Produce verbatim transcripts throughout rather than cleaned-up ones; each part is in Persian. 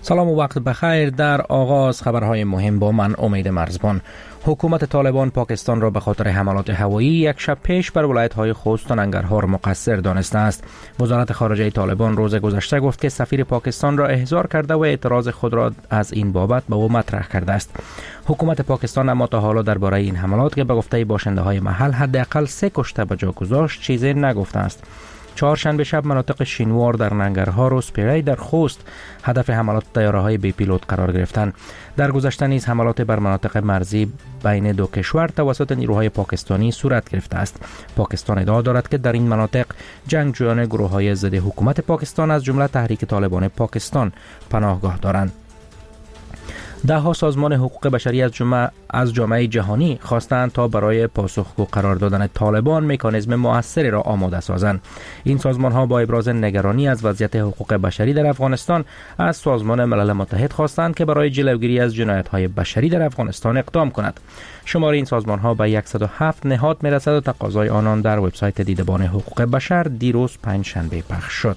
سلام و وقت بخیر. در آغاز خبرهای مهم با من امید مرزبان. حکومت طالبان پاکستان را به خاطر حملات هوایی یک شب پیش بر ولایت‌های خوست و ننگرهار مقصر دانسته است. وزارت خارجه طالبان روز گذشته گفت که سفیر پاکستان را احضار کرده و اعتراض خود را از این بابت به او مطرح کرده است. حکومت پاکستان اما تا حالا درباره این حملات که به گفته باشنده‌های محل حداقل سه کشته به جا گذاشت چیزی نگفته است. چهارشنبه شب مناطق شینوار در ننگرهار و سپیری در خوست هدف حملات طیاره‌های بی پیلوت قرار گرفتند. در گذشته نیز حملات بر مناطق مرزی بین دو کشور توسط نیروهای پاکستانی صورت گرفته است. پاکستان ادعا دارد که در این مناطق جنگجویان گروه‌های ضد حکومت پاکستان از جمله تحریک طالبان پاکستان پناهگاه دارند. ده ها سازمان حقوق بشری از جمله از جامعه جهانی خواستند تا برای پاسخگو قرار دادن طالبان مکانیزم مؤثری را آماده سازند. این سازمان ها با ابراز نگرانی از وضعیت حقوق بشری در افغانستان از سازمان ملل متحد خواستند که برای جلوگیری از جنایت های بشری در افغانستان اقدام کند. شماره این سازمان ها به صد و هفت نهاد میرسد و تقاضای آنان در وبسایت دیدبان حقوق بشر دیروز پنجشنبه پخش شد.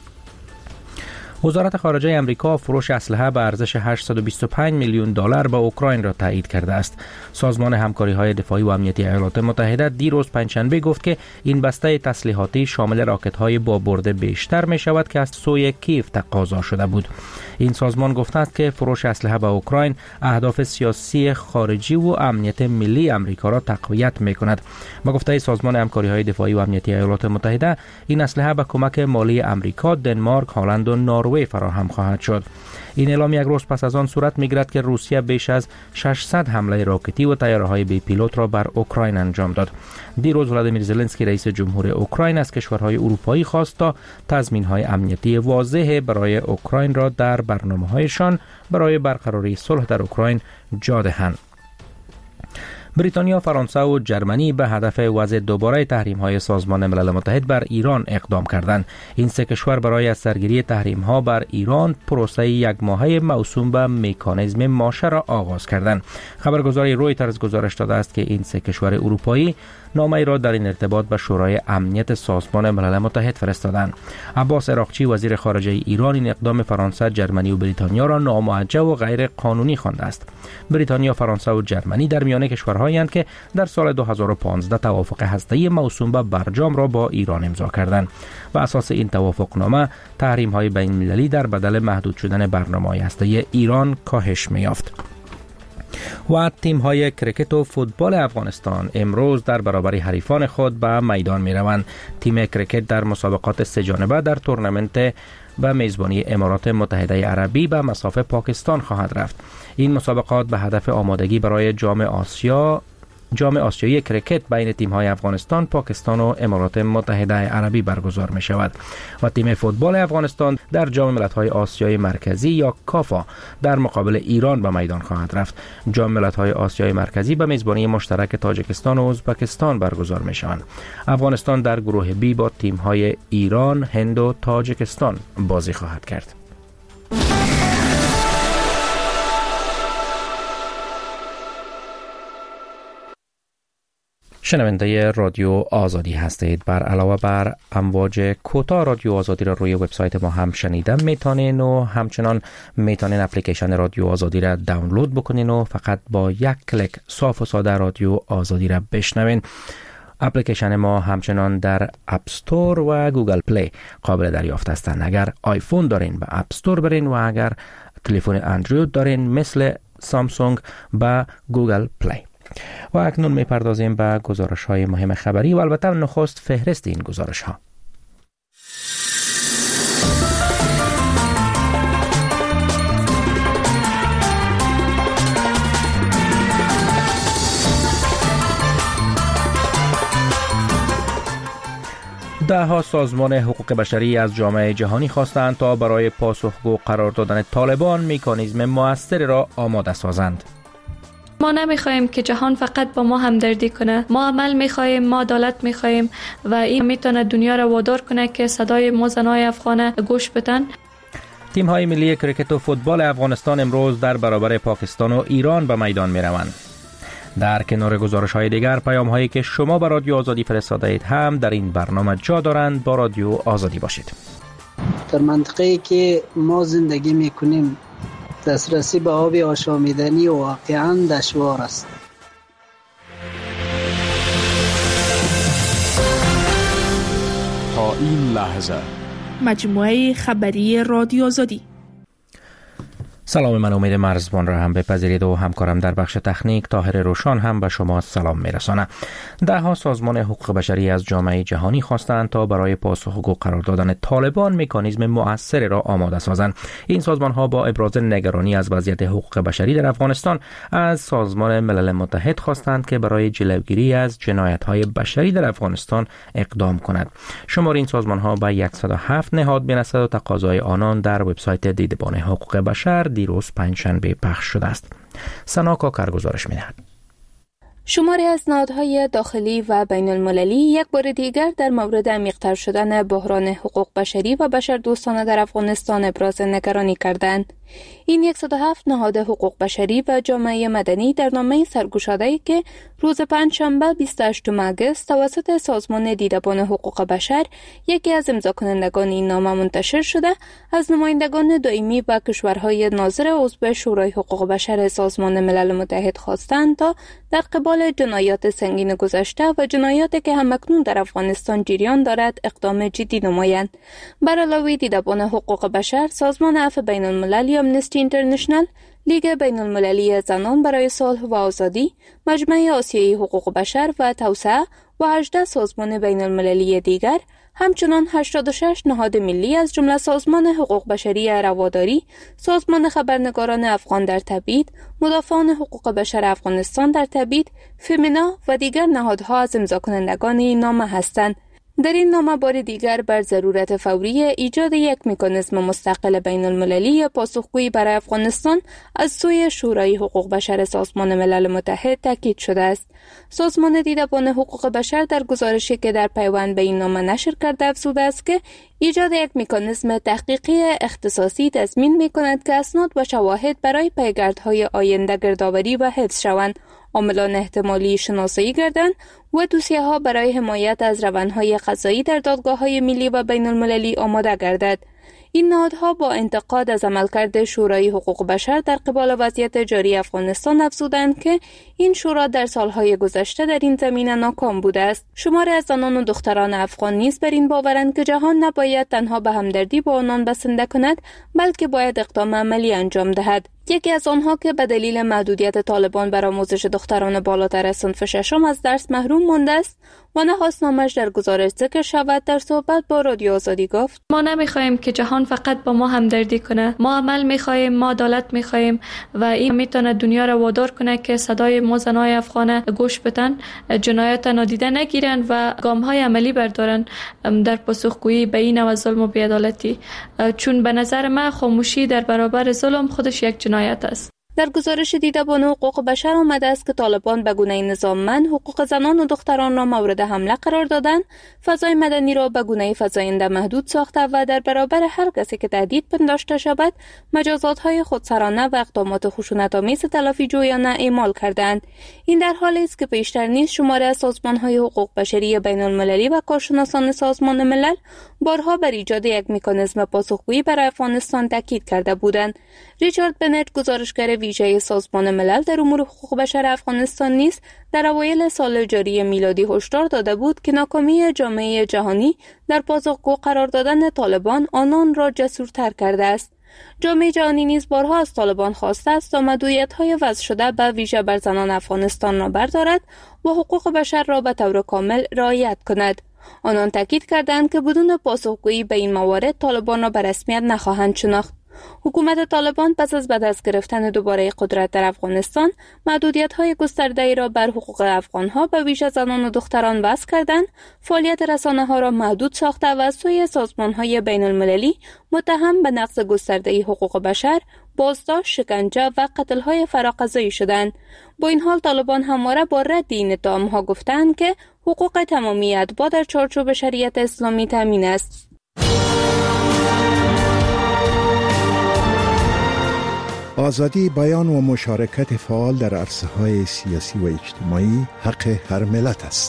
وزارت خارجه امریکا فروش اسلحه به ارزش هشتصد و بیست و پنج میلیون دلار به اوکراین را تایید کرده است. سازمان همکاری‌های دفاعی و امنیتی ایالات متحده دیروز پنجشنبه گفت که این بسته تسلیحاتی شامل راکت‌های با برد بیشتر می‌شود که از سوی کیف تقاضا شده بود. این سازمان گفته است که فروش اسلحه به اوکراین اهداف سیاسی خارجی و امنیت ملی امریکا را تقویت می‌کند. با گفته سازمان همکاری‌های دفاعی و امنیتی ایالات متحده، این اسلحه به کمک مالی امریکا، دنمارک، هلند و نروژ فراهم خواهد شد. این اعلام یک روز پس از آن صورت می‌گیرد که روسیه بیش از ششصد حمله راکتی و طیاره‌های بی پیلوت را بر اوکراین انجام داد. دیروز ولادیمیر زلنسکی رئیس جمهور اوکراین از کشورهای اروپایی خواست تا تضمین‌های امنیتی واضح برای اوکراین را در برنامه‌هایشان برای برقراری صلح در اوکراین جا دهند. بریتانیا، فرانسه و جرمنی به هدف وضع دوباره تحریم‌های سازمان ملل متحد بر ایران اقدام کردند. این سه کشور برای از سرگیری تحریم‌ها بر ایران پروسه یک ماهه موسوم به مکانیزم ماشه را آغاز کردند. خبرگزاری رویترز گزارش داده است که این سه کشور اروپایی نامه‌ای را در این ارتباط به شورای امنیت سازمان ملل متحد فرستادند. عباس عراقچی وزیر خارجه ایران این اقدام فرانسه، جرمنی و بریتانیا را ناموجه و غیر قانونی خوانده است. بریتانیا، فرانسه و جرمنی در میان کشورهایی هستند که در سال دو هزار و پانزده توافق هسته‌ای موسوم به برجام را با ایران امضا کردند. بر اساس این توافقنامه تحریم‌های بین‌المللی در بدل محدود شدن برنامه‌های هسته‌ای ایران کاهش می‌یافت. و تیم‌های کرکت و فوتبال افغانستان امروز در برابر حریفان خود به میدان می‌روند. تیم کرکت در مسابقات سه جانبه در تورنمنت به میزبانی امارات متحده عربی به مصاف پاکستان خواهد رفت. این مسابقات به هدف آمادگی برای جام آسیا جام آسیایی کرکت بین تیم‌های افغانستان، پاکستان و امارات متحده عربی برگزار می شود و تیم فوتبال افغانستان در جام ملت‌های آسیای مرکزی یا کافا در مقابل ایران به میدان خواهد رفت. جام ملت‌های آسیای مرکزی به میزبانی مشترک تاجیکستان و ازبکستان برگزار می شوند. افغانستان در گروه بی با تیم‌های ایران، هند و تاجیکستان بازی خواهد کرد. شنونده رادیو آزادی هستید. بر علاوه بر امواج کوتاه رادیو آزادی را روی وبسایت ما هم شنیدن میتونین و همچنان میتونین اپلیکیشن رادیو آزادی را دانلود بکنین و فقط با یک کلیک صاف و ساده رادیو آزادی را بشنوین. اپلیکیشن ما همچنان در اپ استور و گوگل پلی قابل دریافت هستند. اگر آیفون دارین به اپ استور برین و اگر تلفن اندروید دارین مثل سامسونگ به گوگل پلی. و اکنون میپردازیم به گزارش های مهم خبری و البته نخست فهرست این گزارش ها. ده ها سازمان حقوق بشری از جامعه جهانی خواستند تا برای پاسخگو قرار دادن طالبان مکانیزم مؤثری را آماده سازند. ما نمیخوایم که جهان فقط با ما همدردی کنه. ما عمل میخوایم، ما عدالت میخوایم و این میتونه دنیا را وادار کنه که صدای ما زنای افغان گوش بدن. تیم های ملی کرکت و فوتبال افغانستان امروز در برابر پاکستان و ایران به میدان میروند. در کنار گزارش های دیگر پیام هایی که شما به رادیو آزادی فرستاده اید هم در این برنامه جا دارند. با رادیو آزادی باشید. در منطقه‌ای که ما زندگی میکنیم دسترسی به آب آشامیدنی واقعا دشوار است. تا این لحظه مجموعه خبری رادیو آزادی. سلام، من امید مرزبان را هم بپذیرید و همکارم در بخش تکنیک طاهر روشان هم به شما سلام میرسانم. ده ها سازمان حقوق بشری از جامعه جهانی خواستند تا برای پاسخگو قرار دادن طالبان مکانیزم مؤثر را آماده سازند. این سازمان ها با ابراز نگرانی از وضعیت حقوق بشری در افغانستان از سازمان ملل متحد خواستند که برای جلوگیری از جنایت های بشری در افغانستان اقدام کند. شمار این سازمان ها به صد و هفت نهاد میرسد و تقاضای آنان در وبسایت دیدبان حقوق بشر دیروز پنجشنبه پخش شده است. سنا کاکر گزارش می‌دهد. شماری از نهادهای داخلی و بین المللی یک بار دیگر در مورد عمیق‌تر شدن بحران حقوق بشری و بشردوستانه در افغانستان ابراز نگرانی کردند. این صد و هفت نهاد حقوق بشری و جامعه مدنی در نامه سرگشاده‌ای که روز پنجشنبه بیست و هشتم آگوست توسط سازمان دیدبان حقوق بشر، یکی از امضا کنندگان این نامه منتشر شده، از نمایندگان دائمی و کشورهای ناظر عضو شورای حقوق بشر سازمان ملل متحد خواستند تا در قبال جنایات سنگین گذشته و جنایاتی که همکنون در افغانستان جریان دارد اقدام جدی نمایند. بر علاوه دیدبان حقوق بشر، سازمان عفو بین المللی، آمنستی اینترنشنال، لیگ بین المللی زنان برای صلح و آزادی، مجمع آسیایی حقوق بشر و توسعه و هجده سازمان بین المللی دیگر، همچنان هشتاد و شش نهاد ملی از جمله سازمان حقوق بشری رواداری، سازمان خبرنگاران افغان در تبعید، مدافعان حقوق بشر افغانستان در تبعید، فمینا و دیگر نهادها از امضا کنندگان این نامه هستند. در این نامه بار دیگر بر ضرورت فوری ایجاد یک مکانیزم مستقل بین المللی پاسخگویی برای افغانستان از سوی شورای حقوق بشر سازمان ملل متحد تاکید شده است. سازمان دیدبان حقوق بشر در گزارشی که در پیوند به این نامه نشر کرده افزوده است که ایجاد یک مکانیزم تحقیقی اختصاصی تضمین می‌کند که اسناد و شواهد برای پیگردهای آینده گردآوری و حفظ شوند، عاملان احتمالی شناسایی گردند و دوسیه‌ها برای حمایت از روندهای قضایی در دادگاه‌های ملی و بین المللی آماده گردد. این نهادها با انتقاد از عملکرد شورای حقوق بشر در قبال وضعیت جاری افغانستان افزودند که این شورا در سالهای گذشته در این زمینه ناکام بوده است. شماری از زنان و دختران افغان نیز بر این باورند که جهان نباید تنها به همدردی با آنان بسنده کند، بلکه باید اقدام عملی انجام دهد. یکی از آنها که به دلیل محدودیت طالبان بر آموزش دختران بالاتر از صنف ششم از درس محروم مانده است و نخواست نامش در گزارش ذکر شود، در صحبت با رادیو آزادی گفت: ما نمیخواهیم که جهان فقط با ما همدردی کنه. ما عمل میخواهیم، ما عدالت میخواهیم و این میتونه دنیا را وادار کنه که صدای ما زنای افغان گوش بدن، جنایات نادیده نگیرن و گام‌های عملی بردارن در پاسخگویی به این نوع ظلم و بی‌عدالتی، چون به نظر من خاموشی در برابر ظلم خودش یک جنایت است. در گزارش دیدبان حقوق بشر آمده است که طالبان به گونه نظاممند حقوق زنان و دختران را مورد حمله قرار دادند، فضای مدنی را به گونه فزاینده محدود ساخته و در برابر هر کسی که تهدید پنداشته شود مجازات‌های خودسرانه و اقدامات خشونت‌آمیز تلافی جویانه اعمال کردند. این در حالی است که پیشتر نیز شماری از سازمان‌های حقوق بشری بین المللی و کارشناسان سازمان ملل بارها بر ایجاد یک مکانیزم پاسخگویی برای افغانستان تاکید کرده بودند. ریچارد بنت، گزارشگر ویژه سازمان ملل در امور حقوق بشر افغانستان نیز در اوایل سال جاری میلادی هشدار داده بود که ناکامی جامعه جهانی در پاسخگو قرار دادن طالبان آنان را جسورتر کرده است. جامعه جهانی نیز بارها از طالبان خواسته است تا محدودیت‌های وضع شده به ویژه بر زنان افغانستان را بردارد و حقوق بشر را به طور کامل رعایت کند. آنان تاکید کردند که بدون پاسخگویی به این موارد طالبان را به رسمیت نخواهند شناخت. حکومت طالبان پس از به دست گرفتن دوباره قدرت در افغانستان محدودیت‌های گسترده‌ای را بر حقوق افغان‌ها به ویژه زنان و دختران وضع کردند، فعالیت رسانه‌ها را محدود ساخته و از سوی سازمان‌های بین‌المللی متهم به نقض گسترده‌ای حقوق بشر، بازداشت، شکنجه و قتل‌های فراقضایی شدند. با این حال طالبان همواره با رد این اتهام‌ها گفتند که حقوق تمامی اتباع در چارچوب شریعت اسلامی تامین است. آزادی بیان و مشارکت فعال در عرصه‌های سیاسی و اجتماعی حق هر ملت است.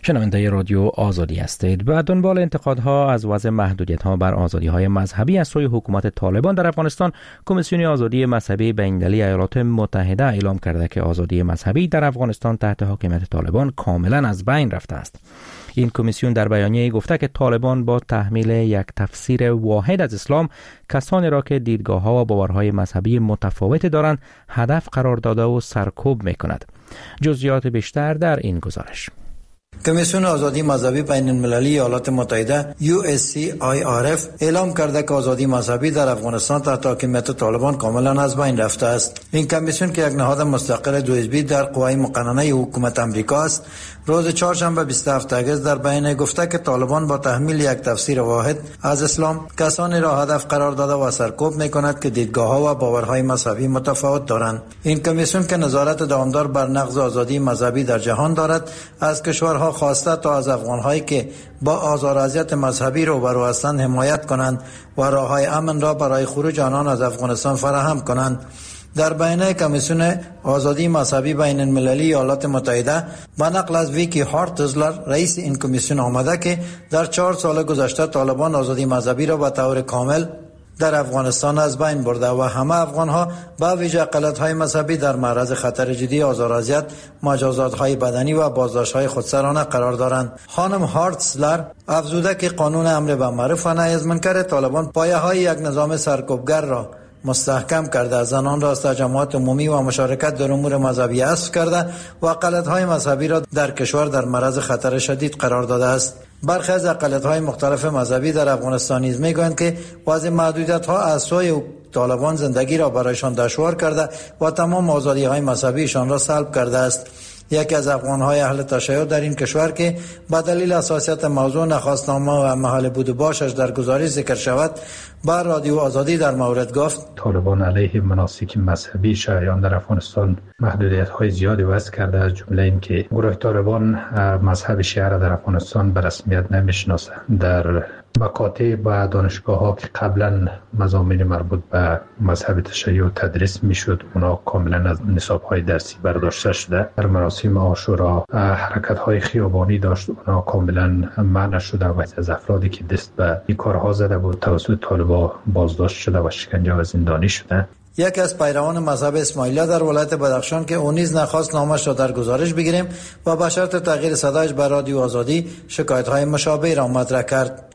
شنونده رادیو آزادی هستید. به دنبال انتقادها از وضع محدودیت‌ها بر آزادی‌های مذهبی از سوی حکومت طالبان در افغانستان، کمیسیون آزادی مذهبی بین‌المللی ایالات متحده اعلام کرده که آزادی مذهبی در افغانستان تحت حاکمیت طالبان کاملا از بین رفته است. این کمیسیون در بیانیه‌ای گفته که طالبان با تحمیل یک تفسیر واحد از اسلام کسانی را که دیدگاه‌ها و باورهای مذهبی متفاوت دارند هدف قرار داده و سرکوب می‌کند. جزئیات بیشتر در این گزارش. کمیسیون آزادی مذهبی بین المللی ایالات متحده یو اس سی آی آر اف اعلام کرده که آزادی مذهبی در افغانستان تحت حاکمیت طالبان کاملا از بین رفته است. این کمیسیون که یک نهاد مستقل دو حزبی در قوای مقننه حکومت آمریکا است، روز چهارشنبه بیست و هفت اگست در بیانیه گفته که طالبان با تحمیل یک تفسیر واحد از اسلام کسانی را هدف قرار داده و سرکوب می‌کند که دیدگاه‌ها و باورهای مذهبی متفاوت دارند. این کمیسیون که نظارت دوامدار بر نقض آزادی مذهبی در جهان دارد، از کشورها خواسته تا از افغان‌هایی که با آزار و اذیت مذهبی روبرو هستند حمایت کنند و راه‌های امن را برای خروج آنان از افغانستان فراهم کنند. در بیانیه کمیسیون آزادی مذهبی بین المللی ایالات متحده با نقل از ویکی هارتزلر رئیس این کمیسیون آمده که در چهار سال گذشته طالبان آزادی مذهبی را به طور کامل در افغانستان از بین برده و همه افغان‌ها با ویژه اقلیت‌های مذهبی در معرض خطر جدی آزار و اذیت، مجازات‌های بدنی و بازداشت‌های خودسرانه قرار دارند. خانم هارتزلر افزوده که قانون امر بالمعروف و نهی از منکر طالبان پایه‌های یک نظام سرکوبگر را مستحکم کرده، زنان را از تجمعات عمومی و مشارکت در امور مذهبی حذف کرده و اقلیت‌های مذهبی را در کشور در معرض خطر شدید قرار داده است. برخی از اقلیت‌های مختلف مذهبی در افغانستان نیز می‌گویند که وضع محدودیت‌ها از سوی طالبان زندگی را برایشان دشوار کرده و تمام آزادی‌های مذهبیشان را سلب کرده است. یکی از افغان‌های اهل تشیع در این کشور که به دلیل حساسیت موضوع نخواستنامه و محل بود و باشش در گزارش ذکر شود، با رادیو آزادی در مورد گفت: طالبان علیه مناسک مذهبی شیعیان در افغانستان محدودیت‌های زیادی وضع کرده، از جمله اینکه گروه طالبان مذهب شیعه را در افغانستان به رسمیت نمی‌شناسد. در مکاتب و دانشگاه‌ها که قبلا مضامین مربوط به مذهب تشیع تدریس می‌شد، اونا کاملا از نصاب‌های درسی برداشته شده. در مراسم عاشورا حرکت‌های خیابانی داشت، اونا کاملا منع شده و از افرادی که دست به این کارها زده بود توسط طالبان بازداشت شده و شکنجه و زندانی شده. یکی از پیروان مذهب اسماعیلیه در ولایت بدخشان که او نیز نخواست نامش را در گزارش بگیریم و به شرط تغییر صدایش به رادیو آزادی شکایت‌های مشابه را مطرح کرد.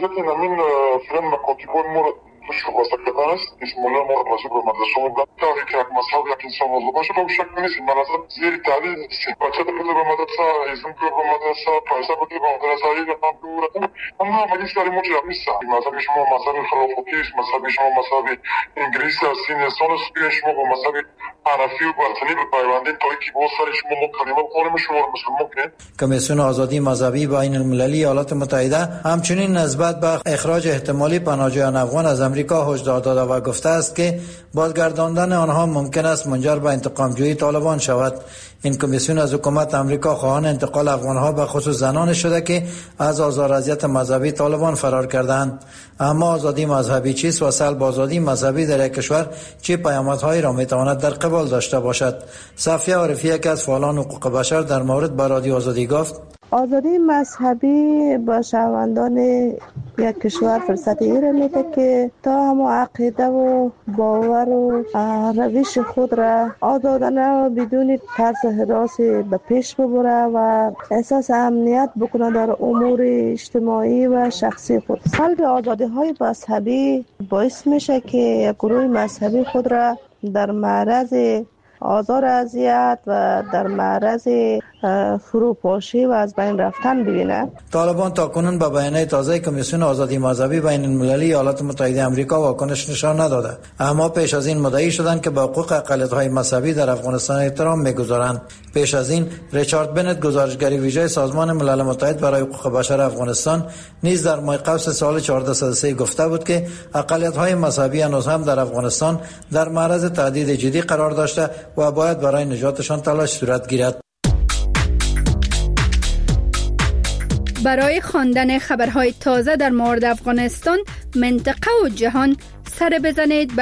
شو واسه کردن است اسم الله ما راجع به مدرسه و داره که یک مذهب یک انسان موضوع باشه تو شک نیست. من از زیر تعلیم بچه تو به مدرسه اسم تو به مدرسه پیسه بده به مدرسه ای که تو رفتم اما مگه سری مجرد نیست. مذهب شما مذهب خلافتی است، مذهب شما مذهب انگلیسی است، این انسان است که شما با مذهب حنفی و باطنی به پیوندید تا اینکه با سر شما مکالمه بکنیم شما مسلمان کنید. کمیسیون آزادی مذهبی بین المللی ایالات متحده همچنین نسبت به اخراج احتمالی پناهجویان افغان از امریکا هشدار داده و گفته است که بازگرداندن آنها ممکن است منجر به انتقام جویی طالبان شود. این کمیسیون از حکومت آمریکا خواهان انتقال افغانها به خصوص زنان شده که از آزار و اذیت مذهبی طالبان فرار کردند. اما آزادی مذهبی چیست و سلب آزادی مذهبی در یک کشور چه پیامدهایی را میتواند در قبال داشته باشد؟ صفیه عارفی که از فعالان حقوق بشر در مورد با رادیو آزادی گفت: آزادی مذهبی با شهروندان یک کشور فرصت ای را میده که تا همه عقیده و باور و روش خود را آزادانه و بدون ترس و هراس به پیش ببره و احساس امنیت بکنه در امور اجتماعی و شخصی خود. سلب آزادی های مذهبی باعث میشه که یک گروه مذهبی خود را در معرض آزار و اذیت و در معرض فروپاشی و از بین رفتن ببینه. طالبان تاکنون به بیانیه تازه کمیسیون آزادی مذهبی بین المللی ایالات متحده آمریکا واکنش نشان نداده، اما پیش از این مدعی شدند که به حقوق اقلیت‌های مذهبی در افغانستان احترام می‌گذارند. پیش از این ریچارد بنت گزارشگر ویژه سازمان ملل متحد برای حقوق بشر افغانستان نیز در ماه قوس سال چهارصد و سه گفته بود که اقلیت‌های مذهبی هنوز هم در افغانستان در معرض تهدید جدی قرار داشته و باید برای نجاتشان تلاش صورت گیرد. برای خواندن خبرهای تازه در مورد افغانستان، منطقه و جهان سر بزنید